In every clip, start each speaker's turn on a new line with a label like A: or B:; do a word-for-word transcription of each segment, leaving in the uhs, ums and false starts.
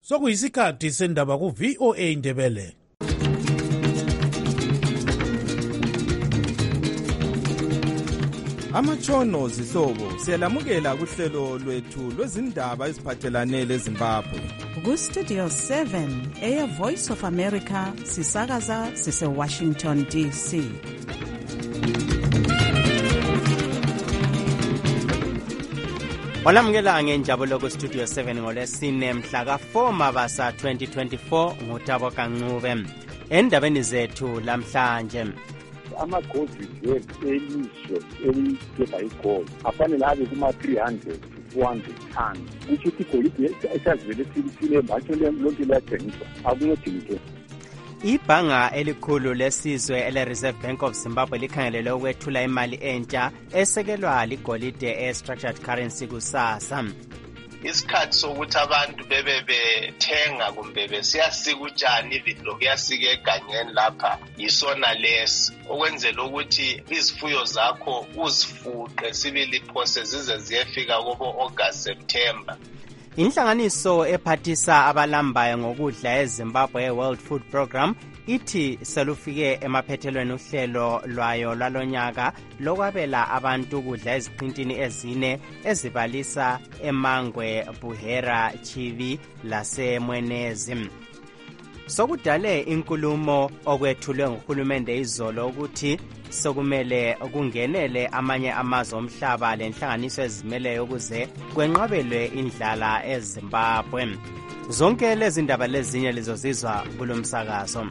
A: Sokuyisikhathi sendaba ku V O A Ndebele.
B: Amatshono zihlobo siyalamukela kuhlelo lwethu lwezindaba eziphathelane leZimbabwe.
C: Ku Studio seven eya Voice of America sisakaza sise Washington D C.
D: Olamukela ngenjabulo ku Studio seven ngolesine mhla ka four Mabasa twenty twenty-four ngutabo kancube. Endabeni zethu lamhlanje
E: amagodi elizwe eligebha igoli afanele abe kuma three hundred to four hundred tons kusho ukuthi igolide esazivele silisile manje lonke liyathengiswa akunodingeke.
D: Ibhanga elikhulu lesizwe ele-Reserve Bank of Zimbabwe likhangelele ukwethula imali entsha esekelwa ligolide e-structured currency kusasa.
F: Isikhathi sokuthi abantu bebe bethenga kumbe besiyasika utshani ividlo kuyasika egangeni lapha yisona lesi okwenzela ukuthi izifuyo zakho uzifuqe sibili phose zize ziyefika kubo August September.
D: Inhlanganiso ephathisa abalambayo ngokudla eZimbabwe World Food Program ithi selufike emaphethelweni uhlelo lwayo lwalonyaka lokwabela abantu ukudla eziqintini ezine ezibalisa eMangwe, Buhera, Chivi laseMwenezi. Sokudale inkulumo okwethulwe nguhulumende izolo ukuthi sokumele kungenele amanye amazwe omhlaba lenhlanganiso ezimeleyo ukuze kwenqabelwe indlala eZimbabwe. Zonke lezi ndaba lezinye lizozizwa kulomsakazo.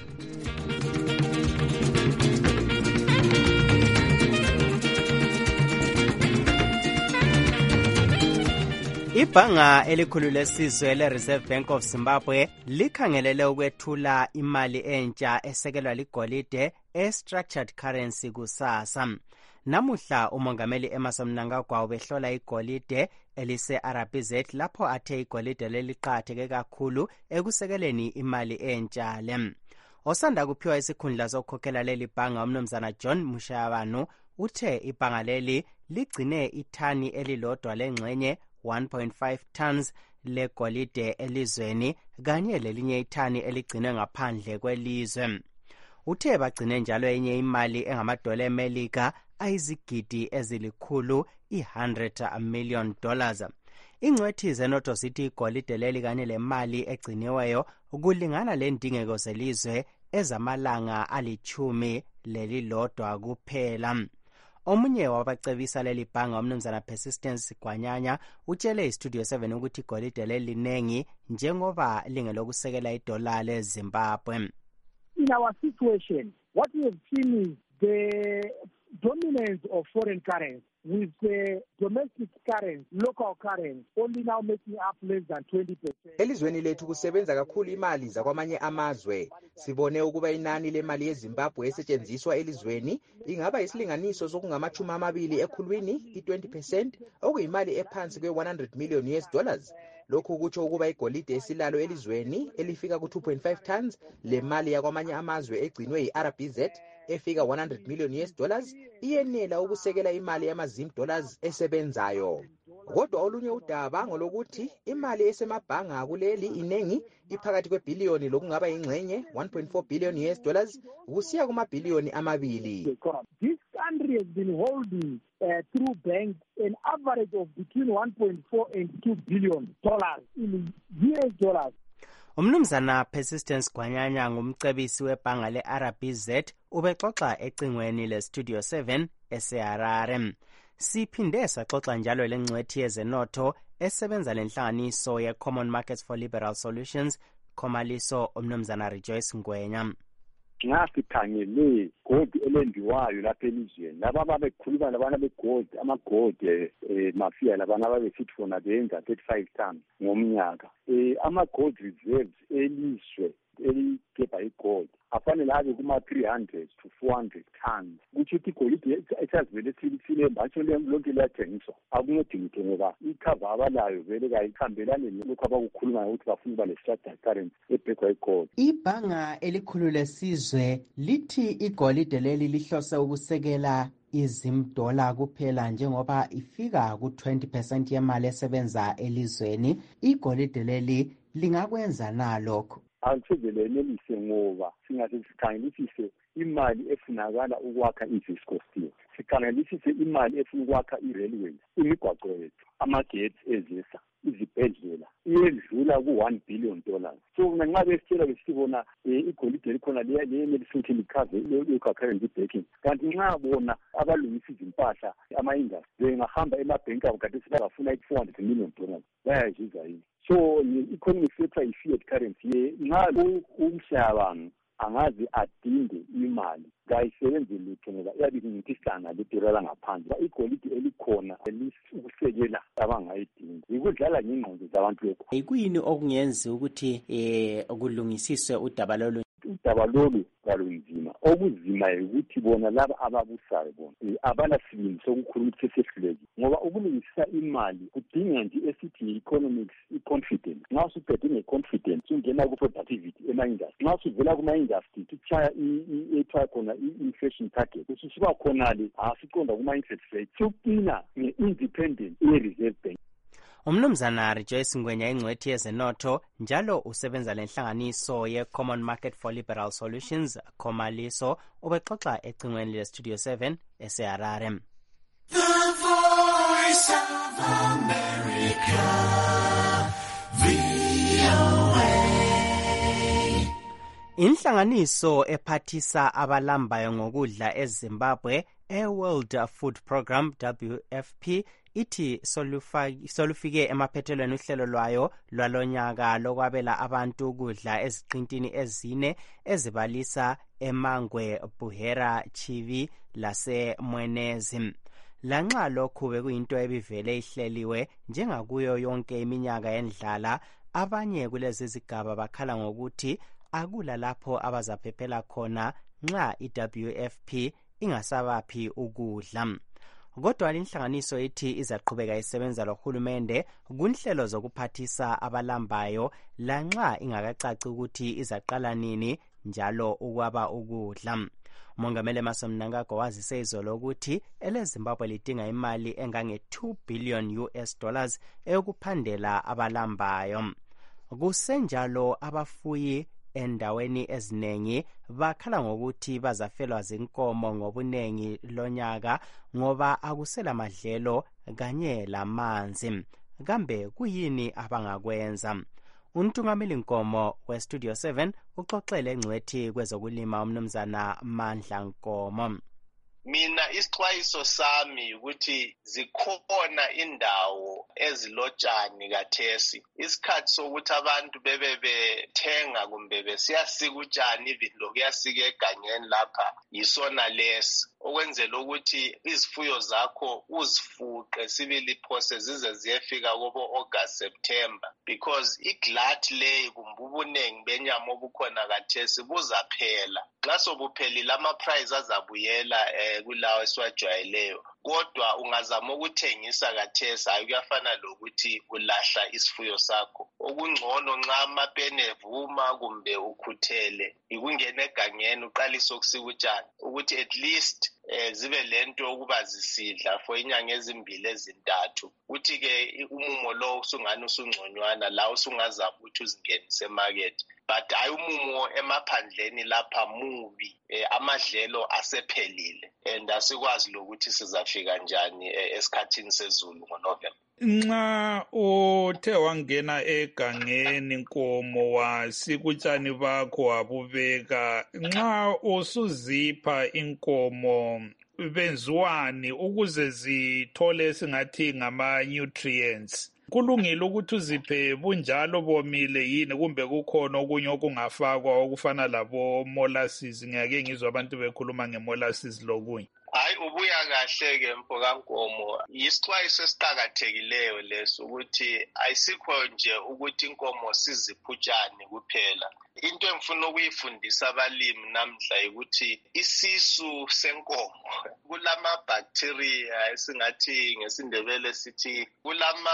D: Ibhanga elikhulu lesizwe le-Reserve Bank of Zimbabwe likhangelele ukwethula imali entsha esekelwa ligolide e-structured currency kusasa. Namuhla umongameli Emmerson Mnangagwa ubehlola igolide elise-R B Z lapho athe igolide leliqhatheke kakhulu ekusekeleni imali entsha le. Osanda kuphiwa isikhundla sokukhokhela leli bhanga umnumzana John Mushayabanu uthe ibhanga leli ligcine ithani elilodwa lengxenye one point five tons legolide elizweni kanye lelinye ithani eligcinwe ngaphandle kwelizwe. Uthe bagcine njalo enye imali engamadola eMelika ayizigidi ezilikhulu one hundred million dollars. Ingcwethi zenotho zithi igolide leli kanye lemali egciniweyo kulingana lendingeko zelizwe ezamalanga alichumi lelilodwa kuphela. Omunye wabacebisa leli bhanga umnumzana Persistence Gwanyanya utshele iStudio seven ukuthi igolide leli linengi njengoba lingelokusekela idola leZimbabwe.
E: In our situation, what we have seen is the dominance of foreign currency with the domestic currency, local currency, only now making up less than twenty percent.
G: Elizweni lethu kusebenza kakhulu imali zakwamanye amazwe. Sibone ukuba inani lemali yeZimbabwe esetshenziswa elizweni ingaba isilinganiso sokungamachumi amabili ekhulwini i-twenty percent okuyimali ephansi kwe-one hundred million U S dollars. Lokhu kutsho ukuba igolide esilalo elizweni elifika ku two point five tons le mali yakwamanye amazwe egcinwe yi-R B Z efika one hundred million U S dollars iyenela ukusekela imali yamazim dollars esebenzayo. Kodwa olunye udaba ngolokuthi imali esemabhanga kuleli inengi iphakathi kwebhiliyoni lokungaba ingxenye one point four billion U S dollars kusiya kumabhiliyoni amabili.
E: This country has been holding uh, through banks an average of between one point four and two billion dollars in U S dollars.
D: Umnumzana Persistence Gwanyanya ngumcebisi webhanga le-R B Z ubexoxa ecingweni le-Studio seven eseHarare. Siphinde saxoxa njalo lengcwethi yezenotho esebenza lenhlanganiso ye-Common Markets for Liberal Solutions Khomaliso umnumzana Rejoice Ngwenya.
E: Ngasikhangele gold elendiwayo lapha elizweni laba babekhuluma labana begold amagold eh mafia labana babesithi fona benza thirty-five tons ngomnyaka. Eh ama-gold reserves elizwe eligebha igold afanele abe kuma three hundred to four hundred tons kuthi igolide esazivele silisile manje lonke liyathengiswa akunodingeke ngoba icover abalayo vele kayikhambelane lokho abakukhuluma ukuthi bafuna uba le-structured currency ebhekwa igold.
D: Ibhanga elikhulu lesizwe lithi igolide leli lihlose ukusekela izimdola kuphela njengoba ifika ku twenty percent yemali esebenza elizweni. Igolide leli lingakwenza na lokho?
E: Angisoze lenelise ngoba singathi sikhangelisise imali efunakala ukwakha i-Visco Steel, sikhangelisise imali efuna ukwakha i-railways, imigwaqo yethu, amagetsi ezisa, izibhedlela, iyedlula ku-one billion dollars. So nxa besitshela besibona igolide elikhona liyenelisa likhave i-currency backing, kanti nxa bona abalungisa izimpahla ama-industry bengahamba emabhenki abo kade sebafuna i-four hundred million dollars bayayizuza yini? So i-economic sector i-fiat currency nxa umhlabanga angazi adinde imali kayisebenzi lutho ngoba iyabe inkintisana litirela ngaphandle. Igolide elikhona ukusekela abangayidingi yikudlala ngengqondo zabantu lokho.
D: Yikuyini okungenzi ukuthi eh kulungisiswe udaba lolu?
E: Udaba lolu kalunzima. Okuzima ukuthi bona laba ababusayo bona abana sibindi sokukhuluma sesehlezi ngoba ukulungisisa imali kudinga nje esithi economics i-confidence. Nxa usuphethe nge-confidence ungena ku-productivity ema-industry. Nxa usuvela kuma-industry utshaya ethiwa khona i-inflation target ususuka khonale asiqonda kuma-interest rate suqina nge-independent ye-reserve bank.
D: Umnumzana Rejoice Ngwenya ingcwethi yezenotho njalo usebenza lenhlanganiso ye-Common Market for Liberal Solutions Komaliso ubexoxa ecingweni le-Studio seven eseharare.
H: The Voice of America, V O A.
D: Inhlanganiso ephathisa abalambayo ngokudla eZimbabwe e-World Food Program W F P ithi solufike emaphethelweni uhlelo lwayo lwalonyaka lokwabela abantu ukudla eziqintini ezine ezibalisa eMangwe, Buhera, Chivi laseMwenezi. Lanxa lokhu bekuyinto ebivele ihleliwe njengakuyo yonke iminyaka yendlala, abanye kulezi zigaba bakhala ngokuthi akula lapho abazaphephela khona nxa i-W F P ingasabaphi ukudla. Kodwa inhlanganiso ithi izaqhubeka isebenza lohulumende kunhlelo zokuphathisa abalambayo lanxa ingakacaci ukuthi izaqala nini njalo ukwaba ukudla. Umongameli Emmerson Mnangagwa wazise izolo ukuthi eleZimbabwe lidinga imali engange two billion U S dollars eyokuphandela abalambayo. Kusenjalo abafuyi endaweni ezinengi bakhala ngokuthi bazafelwa zinkomo ngobunengi lonyaka ngoba akusela madlelo kanye lamanzi. Kambe kuyini abangakwenza? Untungameli Nkomo we-Studio seven uxoxele engcwethi kwezokulima umnumzana Mandla Nkomo.
F: Mina isixwayiso sami ukuthi zikhona indawo ezilotshani kathesi isikhathi sokuthi abantu bebe bethenga kumbe besiyasika utshani even lokuyasika egangeni lapha yisona lesi okwenzela ukuthi izifuyo zakho uzifuqe sibili phose zize ziyefika kubo August September because iglut le kumbubunengi benyama obukhona kathesi buzaphela nxa sobuphelile ama price azabuyela eh, kulawo esiwajwayeleyo kodwa ungazama ukuthengisa kathesi hayi kuyafana lokuthi ulahla isifuyo sakho okungcono nxa amapene evuma kumbe ukhuthele ikungena egangeni uqalise ukusika utshani ukuthi at least eh, zibe lento ukuba zisidla for inyanga ezimbili ezintathu uthi ke umumo lo usungani usungconywana la usungazama ukuthi uzingenise emarket but hayi umumo emaphandleni lapha mubi eh, amadlelo asephelile and asikwazi lokuthi sizafika njani eh, esikhathini sezulu ngoNovember.
I: Nxa uthe wangena egangeni Nkomo wasikutshani bakho wabubeka nxa usuzipha inkomo benziwani ukuze zithole singathi ngama nutrients? Kulungile ukuthi uziphe bunjalo bomile yini kumbe kukhona okunye okungafakwa okufana labo molasses? Ngiyake ngizwa abantu bekhuluma ngemolasses lokunye.
F: Hayi ubuya kahle ke mfoka Nkomo isixwayiso esiqhakathekileyo leso ukuthi ayisikho nje ukuthi inkomo siziphutshani kuphela. Into engifuna ukuyifundisa abalimi namhla ukuthi isisu senkomo kulama bacteria esingathi ngesindebele sithi kulama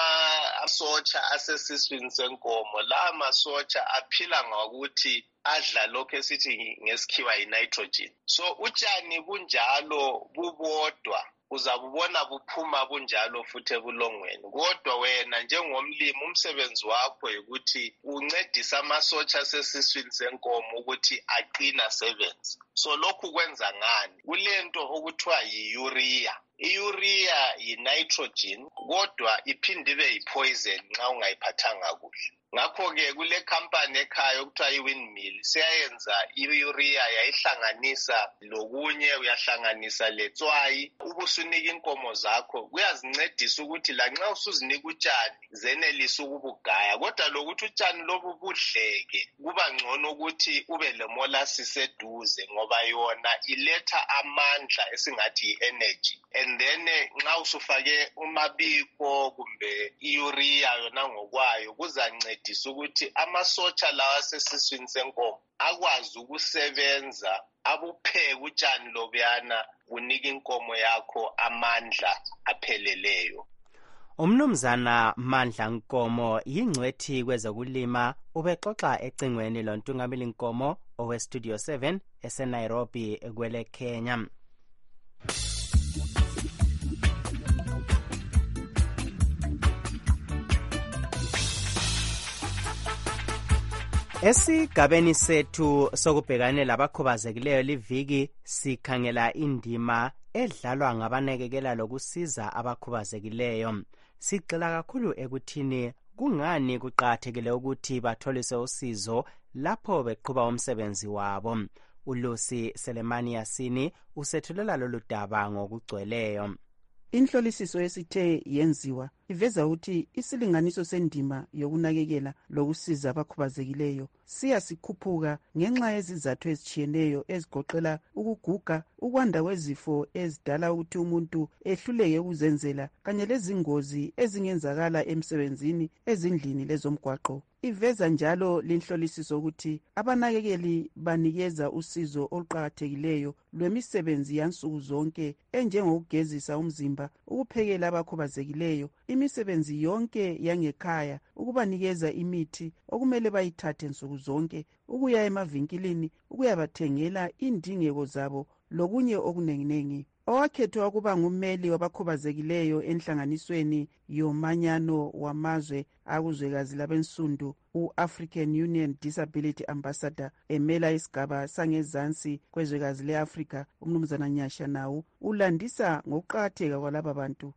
F: socha asesiswini senkomo la masocha aphila ngokuthi adla lokho esithi ngesikhiwa yi-nitrogen. So utshani kunjalo bubodwa uzabubona buphuma bunjalo futhi ebulongweni. Kodwa wena njengomlimi umsebenzi wakho ukuthi uncedisa amasotsha asesiswini senkomo ukuthi aqina asebenze. So lokhu kwenza ngani? Kulento okuthiwa yi-urea. I-urea yi-nitrogen kodwa iphinde ibe yi-poison nxa ungayiphathanga kuhle. Ngakho-ke kule company ekhaya okuthiwa i-windmill siyayenza i-urea yayihlanganisa lokunye, uyahlanganisa letswayi ubusunika inkomo zakho, kuyazincedisa ukuthi lanxa usuzinika utshani zenelisa ukubugaya. Kodwa lokuthi utshani lobu budleke kuba ngcono ukuthi ube lemolasses eduze ngoba yona iletha amandla esingathi yi-energy. And then nxa usufake umabiko kumbe i-urea yona ngokwayo kuzancedisa ukuthi amasotsha lawa asesiswini senkomo akwazi ukusebenza abupheke utshani lobuyana unika inkomo yakho amandla apheleleyo.
D: Umnumzana Mandla Nkomo yingcwethi kwezokulima ubexoxa ecingweni loNtungameli Nkomo owe Studio seven eseNairobi kwele Kenya. Esigabeni sethu sokubhekana labakhubazekileyo liviki sikhangela indima edlalwa ngabanakekela lokusiza abakhubazekileyo. Sigxila kakhulu ekuthini kungani kuqakathekile ukuthi batholise usizo lapho beqhuba umsebenzi wabo. uLucy Selemani Yasini usethulela lolu daba ngokugcweleyo.
C: Inhlolisiso esithe yenziwa iveza ukuthi isilinganiso sendima yokunakekela lokusiza abakhubazekileyo siyasikhuphuka ngenxa yezizathu ezitshiyeneyo ezigoqela ukuguga, ukwanda kwezifo ezidala ukuthi umuntu ehluleke ukuzenzela kanye lezingozi ezingenzakala emsebenzini ezindlini lezomgwaqo. Iveza njalo linhlolisiso ukuthi abanakekeli banikeza usizo oluqhakathekileyo lwemisebenzi yansuku zonke enjengokugezisa umzimba, ukuphekela abakhubazekileyo, imisebenzi yonke yangekhaya, ukubanikeza imithi okumele bayithathe nsuku zonke, ukuya emavinkilini, ukuyabathengela indingeko zabo lokunye okunenginengi. Owakhethwa ukuba ngummeli wabakhubazekileyo enhlanganisweni yomanyano wamazwe akuzwekazi labensundu, u-African Union Disability Ambassador emela isigaba sangezansi kwezwekazi le-Afrika, umnumzana Nyasha Nawu ulandisa ngokuqakatheka kwalaba bantu.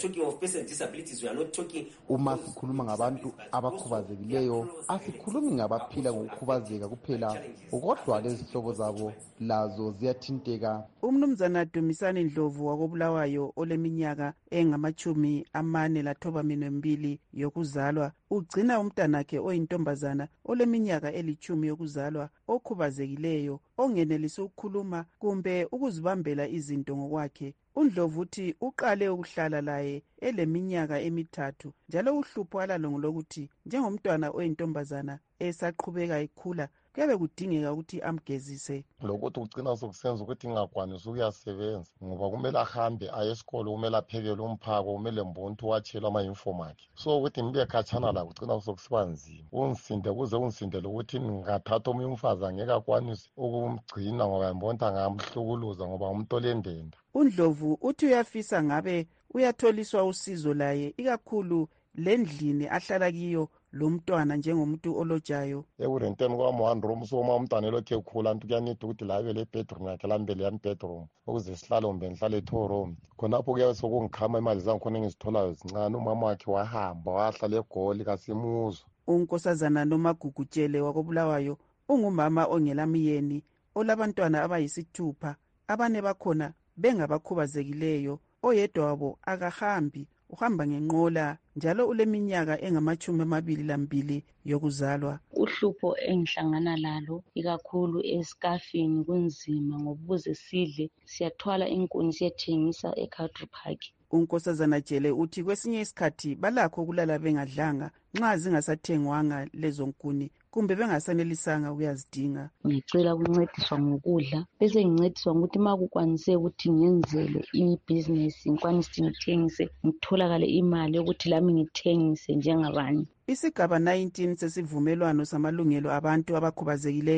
J: Uma sikhuluma ngabantu abakhubazekileyo asikhulumi ngabaphila ngokukhubazeka kuphela, kodwa lezihlobo zabo lazo ziyathinteka.
C: Umnumzana Dumisani Ndlovu wakobulawayo oleminyaka engamachumi amane lathoba minembili yokuzalwa ugcina umntanakhe oyintombazana oleminyaka elichumi yokuzalwa okhubazekileyo ongenelisi ukukhuluma kumbe ukuzibambela izinto ngokwakhe. uNdlovu uthi uqale ukuhlala laye eleminyaka emithathu njalo uhlupho alalo lokuthi njengomntwana oyintombazana esaqhubeka ekhula kuyabe kudingeka ukuthi amgezise.
K: Lokuthi ugcina sokusenza ukuthi ingakwanisi ukuyasebenza ngoba kumele ahambe aye esikolo, kumele aphekele umphako, kumele mbonto watshela ama-uniform akhe. So ukuthi ngibe khatshana la kugcina sokusiba nzima. Ungisinde kuze ungisindele ukuthi ngingathatha omunye umfazi angeke akwanise ukumgcina ngoba mbonto angamhlukuluza ngoba umuntu olendenda.
C: uNdlovu uthi uyafisa ngabe uyatholiswa usizo laye ikakhulu lendlini ahlala kiyo lo mntwana njengomuntu olojayo.
K: Ekurenteni kwami one room so uma umntwana elokhe ekhula nto kuyanida ukuthi la ibe le bedroom yakhe lambele yami bedroom ukuze sihlale kumbe ngihlale two room. Khonapho kuyabe sokungikhama imali zangikhona engizitholayo zincane. Umama wakhe wahamba wahlala eGoli kasimuzwa.
C: uNkosazana Nomagugutshele wakobulawayo ungumama ongelamiyeni olabantwana abayisithupha, abane bakhona bengabakhubazekileyo, oyedwa wabo akahambi, uhamba ngenqola njalo uleminyaka engamachumi amabili lambili yokuzalwa.
L: Uhlupho engihlangana lalo ikakhulu esikafini kunzima ngoba ukuze sidle siyathwala inkuni siyethengisa eCountry Park.
C: uNkosazana Jele uthi kwesinye isikhathi balakho kulala bengadlanga nxa zingasathengwanga lezo nkuni kumbe bengasanelisanga ukuyazidinga.
L: Ngicela ukuncediswa ngokudla bese ngincediswa ukuthi ma kukwanise ukuthi ngenzele ibhizinesi ngikwanise ngithengise ngitholakale imali yokuthi lami ngithengise njengabanye.
C: Isigaba nineteen sesivumelwano samalungelo abantu abakhubazekileyo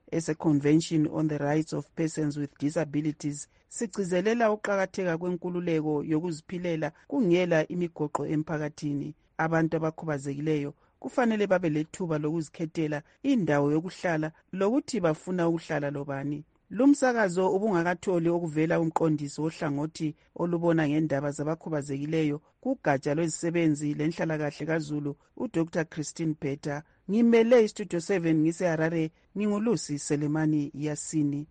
C: ese-Convention on the Rights of Persons with Disabilities sigcizelela ukuqakatheka kwenkululeko yokuziphilela kungela imigoqo emphakathini. Abantu abakhubazekileyo kufanele babe lethuba lokuzikhethela indawo yokuhlala lokuthi bafuna ukuhlala lobani. Lumsakazo ubungakatholi okuvela umqondisi ohlangothi olubona ngendaba zabakhubazekileyo kugatsha lwezisebenzi lenhlalakahle kaZulu uDr Christine Peter. Ngimele iStudio seven ngise-Harare, ngingulusi Selemani Yasini.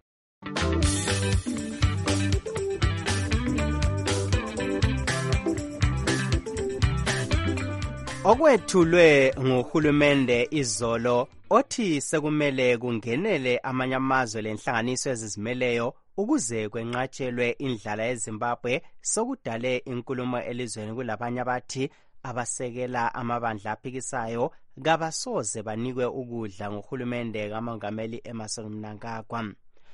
D: Okwethulwe nguhulumende izolo othi sekumele kungenele amanye amazwe lenhlanganiso ezizimeleyo ukuze kwenqatshelwe indlala eZimbabwe sokudale inkulumo elizweni kulabanye abathi abasekela amabandla aphikisayo kabasoze banikwe ukudla nguhulumende kaMongameli Emmerson Mnangagwa.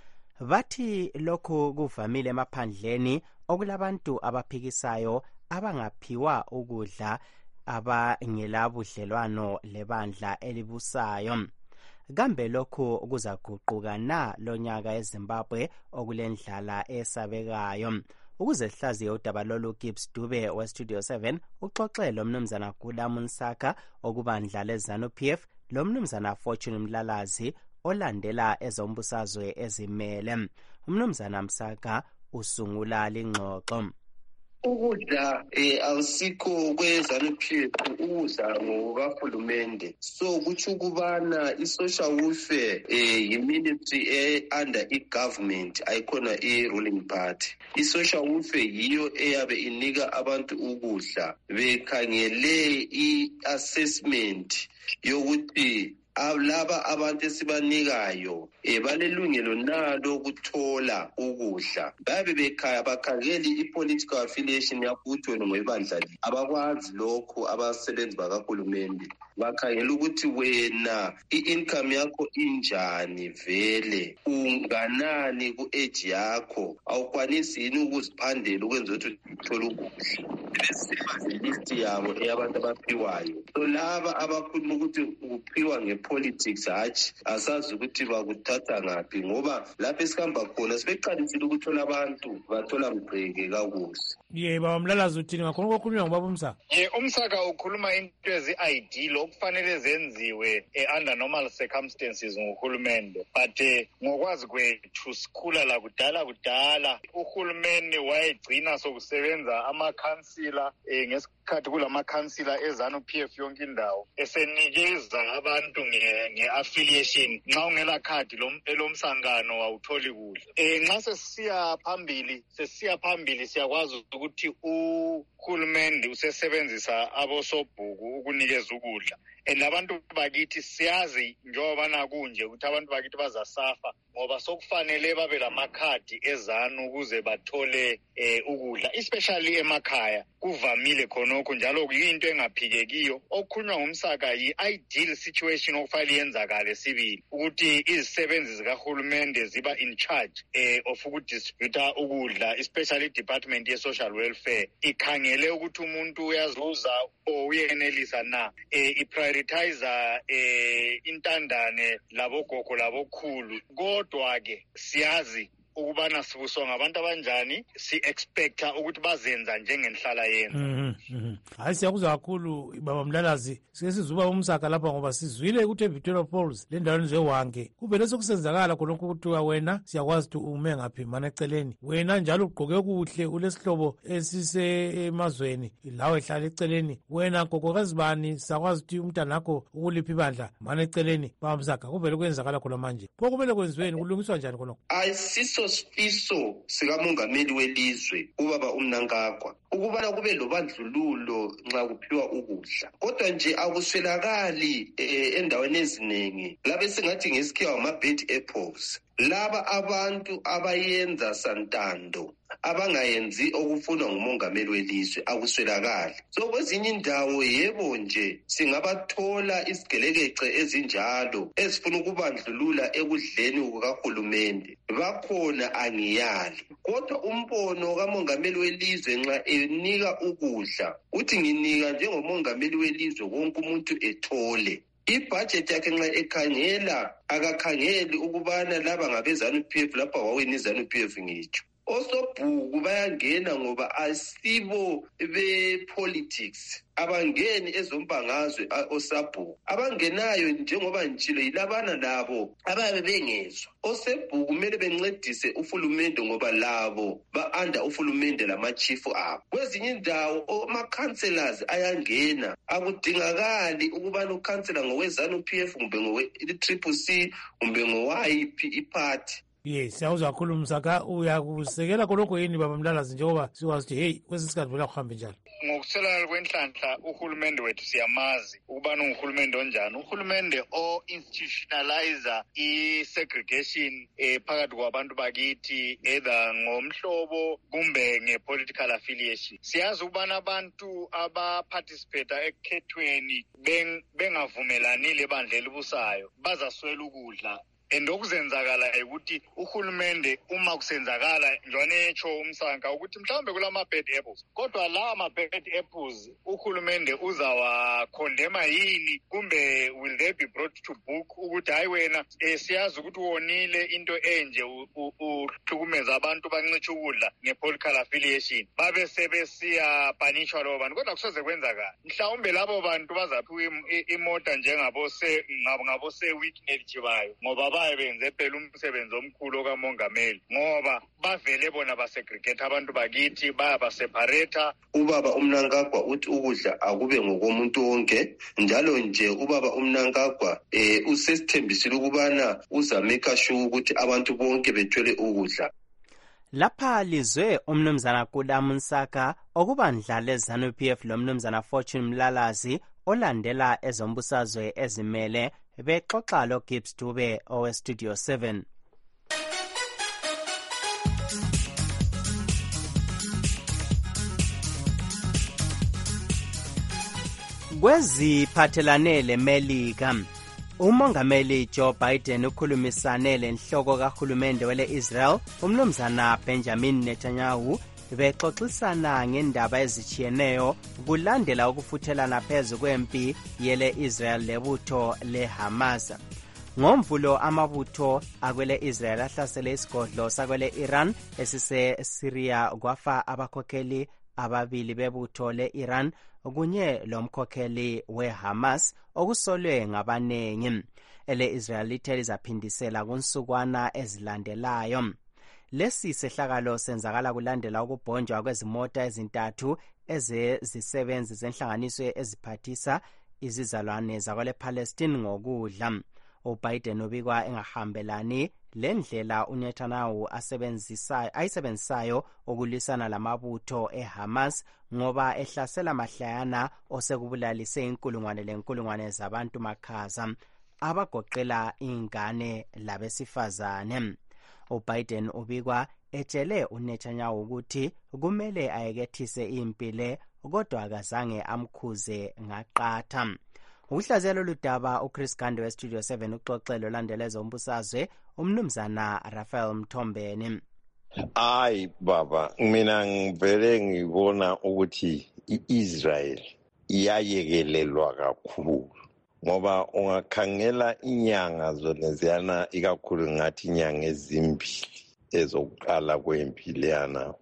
D: Bathi lokhu kuvamile emaphandleni okulabantu abaphikisayo abangaphiwa ukudla abangela budlelwano lebandla elibusayo. Kambe lokhu kuzaguquka na lonyaka eZimbabwe okulendlala esabekayo? Ukuze sihlaziye udaba lolu, Gibbs Dube weStudio seven uxoxe lo mnumzana Gula Munsaka okubandla leZANU-P F lo mnumzana Fortune Mlalazi olandela ezombusazwe ezimele. Umnumzana Msaka usungula lingxoxo.
F: Ukudla eh awusikho kweZANU-P F ukudla ngokahulumende, so kuthi ukubana i-social welfare eh yi-ministry eh under i-government ayikhona i-ruling party. I-social welfare yiyo eyabe inika abantu ukudla bekhangele i-assessment yokuthi laba abantu esibanikayo ebalelungelo nalo ukuthola ukudla. Babe bekhaya bakhangeli i-political affiliation yakutho ngoyibandla abakwazi lokho abasebenzi bakahulumende. Bakhangela ukuthi wena i-income yakho injani, vele unganani ku-age yakho, awukwanisi yini ukuziphandela ukwenza ukuthi uthole ukudla. Bese list yabo eyabantu abaphiwayo. So laba abakhuluma ukuthi uphiwa ngepolitics hatshi asazi ukuthi bakuthatha ngaphi, ngoba lapho esikhamba khona sibeqalisile ukuthola abantu bathola mgqeke kakuhle.
A: Ye baba Mlalazi uthini ngakhona kokhulunywa ngobaba Umsaka?
M: Ye Umsaka ukhuluma into ezi-I D lokufanele zenziwe under normal circumstances nguhulumende, but ngokwazi kwethu sikhula la kudala kudala uhulumende wayegcina sokusebenza amakhansila ngesikhathi kulamakhansila eZANU-P F yonke indawo esenikeza abantu nge-affiliation. Nxa ungela khadi elomsangano awutholi kudla. Eh nxa sesiya phambili sesiya phambili siyakwazi ukuthi uhulumende usesebenzisa abosobhuku ukunikeza ukudla. And abantu bakithi siyazi njengoba nakunje ukuthi abantu bakithi bazasafa ngoba sokufanele babe lamakhadi eZANU ukuze bathole eh, ukudla, especially emakhaya kuvamile khonokho njalo kuyinto engaphikekiyo. Okukhulunywa ngumsaka yi-ideal situation okufanele yenzakale sibili ukuthi izisebenzi zikahulumende ziba in charge eh, of ukudistribute ukudla, especially department ye-social welfare ikhangele ukuthi umuntu uyazuza o uyenelisa na, eh, iprioritizer eh, intandane labogogo labokhulu. Kodwa ke siyazi ukubana sibuswa ngabantu abanjani, si-expecta ukuthi bazenza njengenhlala yenza.
A: Mhm mhm. Hayi siyakuzwa kakhulu baba Mlalazi. Sike sizuba Umsaka lapha ngoba sizwile ukuthi eVictoria Falls le ndawo njewange kuvele sokusenzakala khonokho ukuthi wena siyakwazi ukuthi ume ngaphi mana eceleni. Wena njalo ugqoke kuhle ulesihlobo esise emazweni lawe ehlala eceleni. Wena gogokazi bani sakwazi ukuthi umntana wakho ukuliphi ibandla mana eceleni. Baba Msaka kuvele kwenzakala khona manje. Pho kumele kwenziweni kulungiswa njani khonokho?
F: Ayisiso sifiso sikamongameli welizwe ubaba uMnangagwa ukubana kube lobandlululo nxa kuphiwa ukudla, kodwa nje akuswelakali eh, endaweni eziningi labe singathi ngesikhiwa ama-bad apples, laba abantu abayenza santando abangayenzi okufunwa ngumongameli welizwe akuswelakali. So kwezinye indawo yebo nje singabathola isigelekece ezinjalo ezifuna ukubandlulula ekudleni kukahulumende, bakhona angiyali. Kodwa umbono kamongameli welizwe nxa enika ukudla uthi nginika njengomongameli welizwe wonke umuntu ethole,
N: ibudget yakhe nxa ekhangela akakhangeli ukubana laba ngabezanu P F lapha wawini izanu P F ngitsho osobhuku bayangena ngoba asibo be-politics abangeni ezombangazwe osabhuku abangenayo njengoba njilo yilabana labo ababe bengezwa osebhuku kumele bencedise ufulumende ngoba labo ba-under ufulumende lamachifu abo kwezinye indawo ama-councillors ayangena akudingakali ukubana ukhansela ngowezanu P F kumbe ngowe-triple C kumbe ngowayiphi iphathi.
A: Yes, siyawuzwa kakhulu Msaka, uyakusekela khonokho yini baba Mlalazi njengoba sikwazi ukuthi hey kwesinye isikhathi vele akuhambe njalo?
M: Ngokuselana kwenhlanhla uhulumende wethu siyamazi ukubana unguhulumende onjani. Uhulumende o-institutionalizer i-segregation eh, phakathi kwabantu bakithi either ngomhlobo kumbe nge-political affiliation. Siyazi ukubana abantu abaparticipate ekukhethweni bengavumelanile ebandla elibusayo bazaswela ukudla. Endokuzenzakala ukuthi uhulumende uma kusenzakala njwane echo umsanka ukuthi mhlambe kulama bad apples kodwa la ma bad apples uhulumende uzawa condemn yini kumbe will they be brought to book ukuthi hayi wena eh, siyazi ukuthi wonile into enje uhlukumeza abantu bancinca ukudla ngepolitical affiliation babe sebesiya banishwa lo bantu kodwa kusoze kwenzakala mhlawumbe labo bantu bazaphiwa imota njengabo se ngabo se week elijibayo ngoba benze phela umsebenzi omkhulu kamongameli ngoba bavele bona basegregate abantu bakithi bayabaseparate.
N: Ubaba uMnankagwa uthi ukudla akube ngokomuntu wonke njalo nje ubaba uMnankagwa eh usesithembisile ukubana uzameka sure ukuthi abantu bonke bethwele ukudla.
D: Lapha lizwe umnumzana Kudamu Nsaka okubandla ezanu P F lo mnumzana Fortune Mlalazi olandela ezombusazwe ezimele bexoxa lo Gibbs Dube owe Studio seven. Kweziphathelane leMelika, umongameli Joe Biden ukhulumisane lenhloko kahulumende wele Israel umnumzana Benjamin Netanyahu bexoxisana ngendaba ezichiyeneyo kulandela ukufuthelana phezu kwempi yele Israel lebutho le Hamas. Ngomvulo amabutho akwele Israel ahlasele isigodlo sakwele Iran esise Syria kwafa abakhokheli ababili bebutho le Iran kunye lomkhokheli we Hamas okusolwe ngabanengi. Ele Israel lithe lizaphindisela kunsukwana ezilandelayo. Lesi sehlakalo senzakala kulandela ukubhonjwa kwezimota ezintathu ezezisebenzi zenhlanganiso eziphathisa izizalwane zakwele Palestine ngokudla. uBiden ubikwa engahambelani lendlela uNetanyahu asebenzisayo ayisebenzisayo ukulwisana lamabutho eHamas ngoba ehlasela mahlayana osekubulalise inkulungwane lenkulungwane zabantu makhaza abagoqela ingane labesifazane. uBiden ubikwa etshele uNetanyahu ukuthi kumele ayekethise impilo kodwa akazange amkhuze ngaqatha. Uhlazelo oludaba uChris Gande weStudio seven uxoxelo landela ezombusazwe umnumzana Raphael Mthombeni.
O: Ay baba mina ngivele ngibona ukuthi iIsrael iyayekelelwa kakhulu ngoba ungakhangela inyanga zona ziyana ikakhulu ngathi inyanga ezimbili ezokuqala kwempilo yana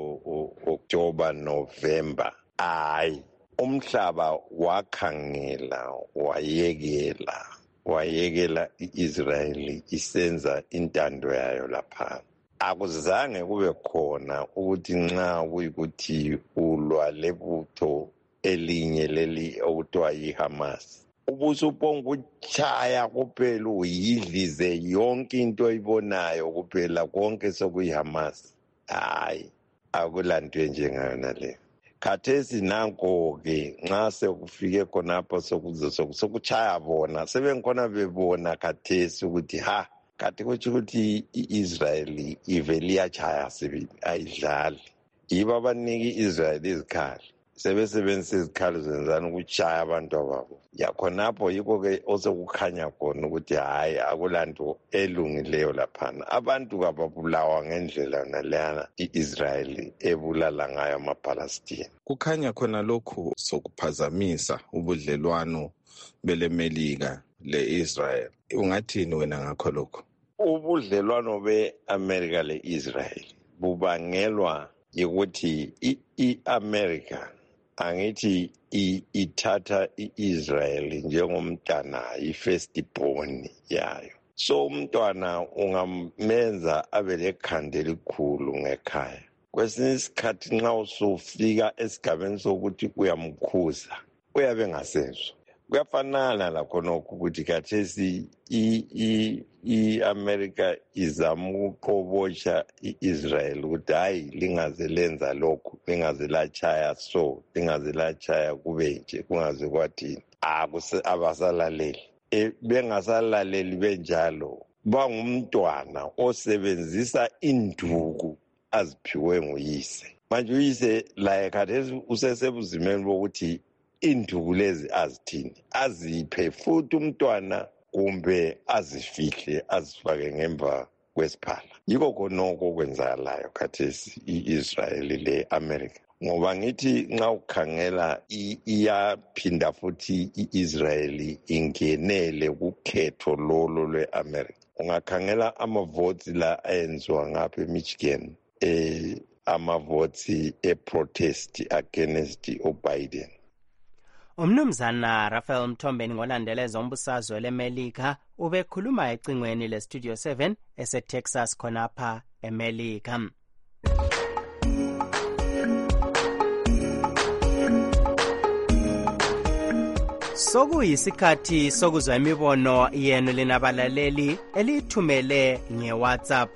O: October November ay umhlaba wakhangela wayekela wayekela iIsrael isenza intando yayo lapha. Akuzange kube khona ukuthi nxa kuyikuthi ulwa lebutho elinye leli okuthiwa yiHamas ubusubonga ukuchaya kuphela uyidlize yonke into oyibonayo kuphela konke sokuyiHamas. Hayi akulanto njengayona le. Khathesi nanko ke nxa sekufike khonapho sokuze sokuchaya bona sebengikhona bebona khathesi ukuthi ha kathi kuthi ukuthi iIsrael ivele iyachaya sibili ayidlali yiba abaniki iIsrael izikhali sebesebenzisa izikhali zenzana ukuchaya abantu ababo yakhonapho yikho ke osokukhanya khona ukuthi hayi akulanto elungileyo laphana abantu kababulawa ngendlela naleyana iIsrael ebulala ngayo amaPalestine.
B: Kukhanya khona lokhu sokuphazamisa ubudlelwano
P: belemelika le-Israel. Ungathini wena ngakho lokho?
O: Ubudlelwano be-America le-Israel bubangelwa yikuthi i-America angithi ithatha i-Israel njengomntana i-first born yayo. So umntwana ungamenza abe lekhanda elikhulu ngekhaya. Kwesinye isikhathi nxa usufika esigabeni sokuthi uyamkhuza uyabe ngasezwa. Kuyafanana lakho nokho ukuthi khathesi i-America izama ukuqobotsha i-Israel ukuthi hayi lingaze lenza lokhu, lingaze lachaya so, lingaze lachaya kube nje, kungaze kwathini. Abasalaleli. Bengasalaleli benjalo, bangumntwana osebenzisa induku aziphiwe nguyise. Manje uyise laye khathesi usesebuzimeni bokuthi induku lezi azithini, aziphe futhi umntwana kumbe azifihle azifake ngemva kwesiphala. Yiko khonoko kwenzakalayo khathesi i-Israel le-America. Ngoba ngithi nxa ukhangela iyaphinda futhi i-Israel ingenele kukhetho lolo lwe-America. Ungakhangela amavoti la ayenziwa ngapha eMichigan, eh amavoti e-protest against uBiden.
D: Umnumzana Raphael Mthombeni ngolandeleza umbusazwe leMelika ubekhuluma ecingweni leStudio seven eseTexas khonapha eMelika. Sokuyisikhathi sokuzwa imibono yenu linabalaleli elithumele ngeWhatsApp.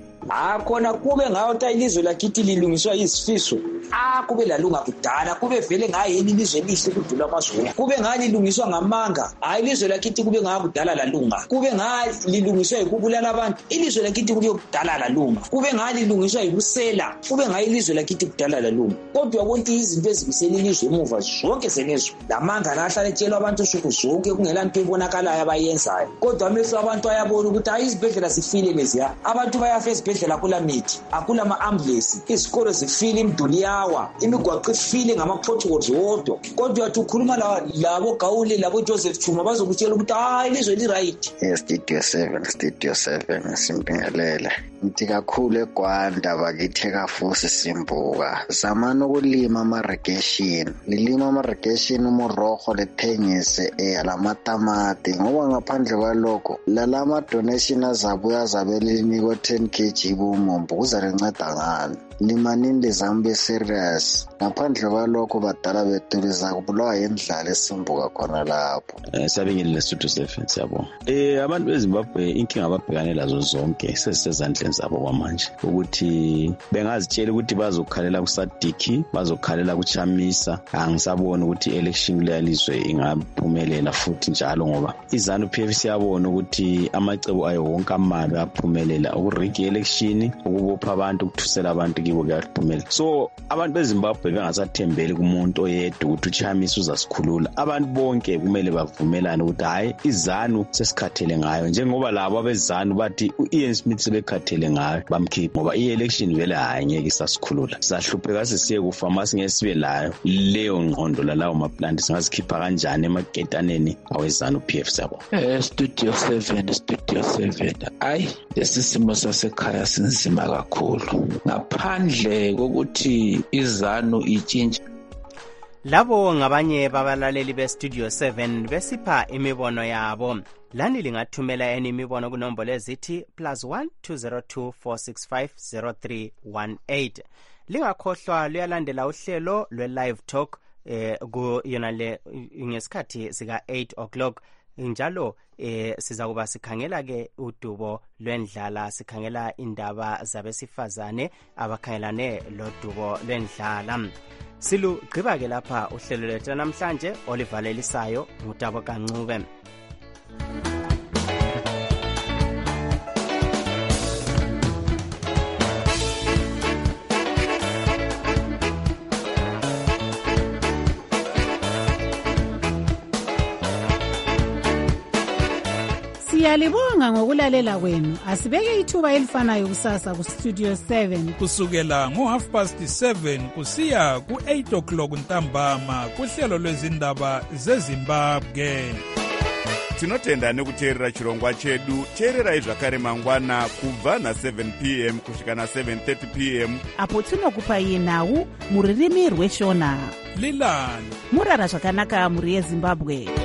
Q: Akhona kube ngathi ilizwe lakithi lilungiswa izifiso, ah kube lalunga kudala, kube vele ngayi ilizwe lihle kudlula amazulu, kube ngani lilungiswa ngamanga, hayi ilizwe lakithi kube ngakudala lalunga, kube ngani lilungiswa ikubulala abantu, ilizwe lakithi kube kudala lalunga, kube ngani lilungiswa ikusela, kube ngayi ilizwe lakithi kudala lalunga. Kodwa konke izinto ezibisela ilizwe emuva zonke senezwe, lamanga lahlala etshelwa abantu usuku zonke kungela nto ebonakalayo abayenzayo. Kodwa amehlo abantu ayabona ukuthi hayi izibhedlela sifile leziya, abantu bayafeza izibhedlela kula mithi, akula ama-ambulance, izikolo zifile imduli yawa, imigwaqo ifile ngama-potholes wodwa. Kodwa uyathi ukhuluma labo Gawule labo Joseph Chuma bazokutshela ukuthi hayi ilizwe li-right.
R: Studio seven, Studio seven simpingelele. Ngithi kakhulu eGwanda bakithi kafusi simbuka. Zamana ukulima ama-irrigation. Lilima ama-irrigation umurorho lethengise alamatamati. Ngoba ngaphandle kwalokho lalama donation azabuya azabelinikwa ten kilograms bomombo kuzalinceda ngani. Limanini lezambe serious. Ngaphandle kwalokho badala bethu lizakubulawa yindlala esimbuka khona lapho.
S: Eh sabengile Studio seven siyabona. Eh abantu beZimbabwe inkinga ababhekane lazo zonke sesizandleni zabo kwamanje ukuthi bengazitshela ukuthi bazokhalela kuSadiki, bazokhalela kuChamisa. Angisabona ukuthi election leyalizwe ingaphumelela futhi njalo ngoba iZANU-P F siyabona ukuthi amacebo ayo wonke amabe aphumelela ukurigi election, ukubopha abantu, ukuthusela abantu kibo kuyaphumelela. So abantu beZimbabwe bengasathembeli kumuntu oyedwa ukuthi uChamisa uzasikhulula. Abantu bonke kumele bavumelane ukuthi hayi iZANU sesikhathele ngayo, njengoba labo abeZANU bathi uIan Smith sebekhathele ngayo bamkhipha ngoba i-election vele hayi ngeke isasikhulula. Sahlupheka sesiye kufa masingeke sibe layo leyo ngqondo lalawo maplani singazikhipha kanjani emaketaneni aweZANU-P F sabo.
T: Eh Studio seven, Studio seven. Ayi lesisimo sasekhaya sinzima kakhulu. Ngaphandle kokuthi iZANU itshintshe.
D: Labo ngabanye babalaleli beStudio seven besipha imibono yabo. Lani lingathumela eni imibono kunombolo ezithi plus one two zero two four six five zero three one eight. Lingakhohlwa luyalandela uhlelo lwe-live talk eh ku yona le ngesikhathi sika eight o'clock. Njalo eh siza kuba sikhangela ke udubo lwendlala, sikhangela indaba zabesifazane abakhangelane lodubo lwendlala. Silu gqiba ke lapha uhlelo lethu namhlanje olivalelisayo ngutabo kancube.
U: Siyalibonga ngokulalela kwenu. Asibeke ithuba elifanayo kusasa ku Studio seven
I: kusukela ngo half past seven kusiya ku eight o'clock ntambama kuhlelo lwezindaba zeZimbabwe.
V: Tinotenda nekuteerera chirongwa chedu. Teererai zvakare mangwana kubva na seven p m kusvika na seven thirty p m
W: apo tinokupai nhau muririmi rweshona.
I: Lilani
W: murara zvakanaka muri yeZimbabwe.